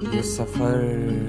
ये सफर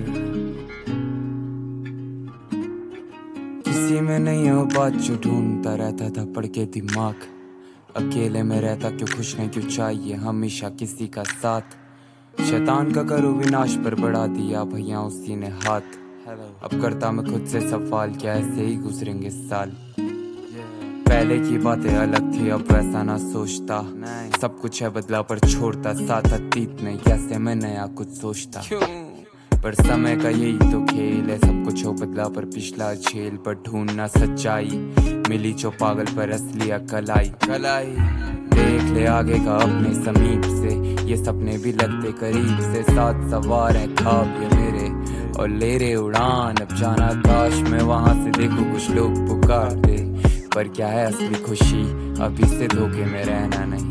किसी में नहीं हो, बात जो ढूंढता रहता था पढ़ के दिमाग। अकेले में रहता क्यों, खुश नहीं क्यों, चाहिए हमेशा किसी का साथ। शैतान का करो विनाश पर बढ़ा दिया भैया उसी ने हाथ। अब करता मैं खुद से सवाल, क्या ऐसे ही गुजरेंगे साल। पहले की बातें अलग थी, अब वैसा ना सोचता। सब कुछ है बदला पर छोड़ता साथ, अतीत नहीं कैसे मैं नया कुछ सोचता। पर समय का यही तो खेल है, सब कुछ हो बदला पर पिछला झेल। पर ढूंढना सच्चाई मिली जो पागल पर असली अकल आई। देख ले आगे का अपने समीप से, ये सपने भी लगते करीब से। साथ सवार है ख्वाब ये मेरे और ले रे उड़ान। अब जाना काश मैं वहां से देखूं, कुछ लोग पुकारते। पर क्या है असली खुशी, अभी से धोखे में रहना नहीं।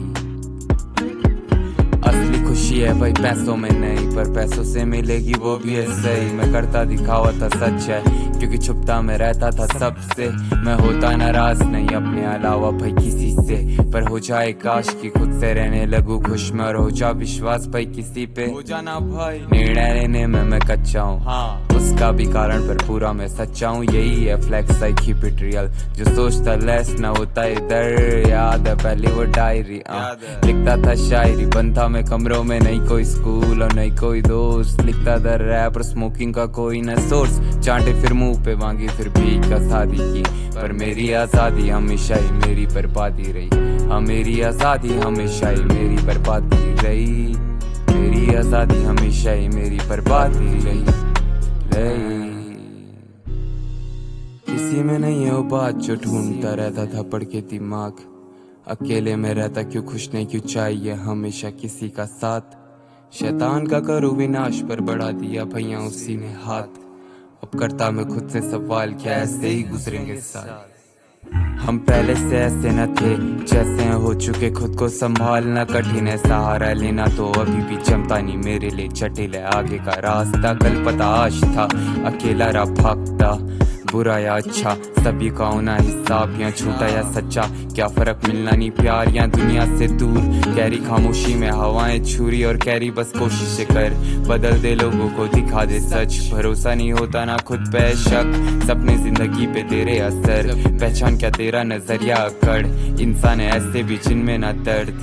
असली खुशी है भाई पैसों में नहीं, पर पैसों से मिलेगी वो भी है सही। मैं करता दिखावा था सच है, क्योंकि छुपता मैं रहता था सबसे। मैं होता नाराज नहीं अपने अलावा भाई किसी से, पर हो जाए काश कि खुद से रहने लगूं खुश में। और हो जा विश्वास भाई किसी पे, हो जाना भाई निर्णय लेने में मैं कच्चा हूँ। हाँ उसका भी कारण पर पूरा मैं सच्चा हूँ। यही है flex I keep it real, जो सोचता लेस न होता इधर। याद है पहली वो डायरी, लिखता था शायरी। बनता मैं कमरों में, नहीं कोई स्कूल और नहीं कोई दोस्त। लिखता था रैप और स्मोकिंग का कोई न सोर्स। चांटे फिर मुंह पे मांगी फिर भी शादी की, पर मेरी आजादी हमेशा ही मेरी बर्बादी रही। हाँ मेरी आजादी हमेशा ही मेरी बर्बादी रही। मेरी आजादी हमेशा ही मेरी बर्बादी रही। किसी में नहीं हो बात जो ढूंढता रहता था पढ़ के दिमाग। अकेले में रहता क्यों, खुश नहीं क्यों, चाहिए हमेशा किसी का साथ। शैतान का करो विनाश पर बढ़ा दिया भैया उसी ने हाथ। अब करता मैं खुद से सवाल, क्या ऐसे ही गुजरेंगे साल। हम पहले से ऐसे न थे जैसे हैं, हो चुके खुद को संभालना कठिन है। सहारा लेना तो अभी भी जमता नहीं मेरे लिए, जटिल है आगे का रास्ता। कल पता आज था अकेला रहा भागता, बुरा या अच्छा सभी का होना हिसाब। या झूठा या सच्चा क्या फर्क, मिलना नहीं प्यार या दुनिया से दूर। कैरी खामोशी में हवाएं छुरी, और कैरी बस कोशिश कर बदल दे लोगों को, दिखा दे सच। भरोसा नहीं होता ना खुद पे शक, सपने जिंदगी पे तेरे असर। पहचान क्या तेरा नजरिया अकड़, इंसान है ऐसे भी जिनमें ना दर्द।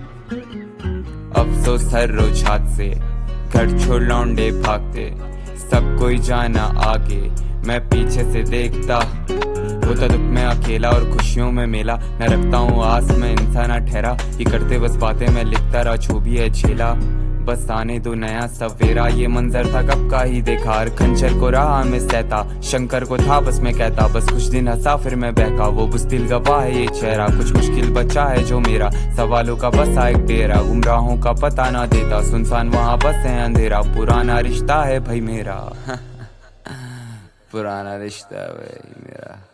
अफसोस हर रोज हाथ से घर छोड़ लौंडे भागते, सब कोई जाना आगे मैं पीछे से देखता। होता दुख में अकेला और खुशियों में मेला, न रखता हूँ आस में इंसान ना ठहरा। ये करते बस बातें मैं लिखता रहा, जो भी है झेला बस आने दो नया सवेरा। ये मंजर था कब का ही देखा, हर खंजर को रहा मैं सहता। शंकर को था बस मैं कहता, बस कुछ दिन हंसा फिर मैं बहका। वो बुज़दिल गवाह है ये चेहरा, कुछ मुश्किल बचा है जो मेरा। सवालों का बस एक डेरा, गुमराहों का पता ना देता। सुनसान वहाँ बस है अंधेरा, पुराना रिश्ता है भाई मेरा। पुराना रिश्ता है भाई मेरा।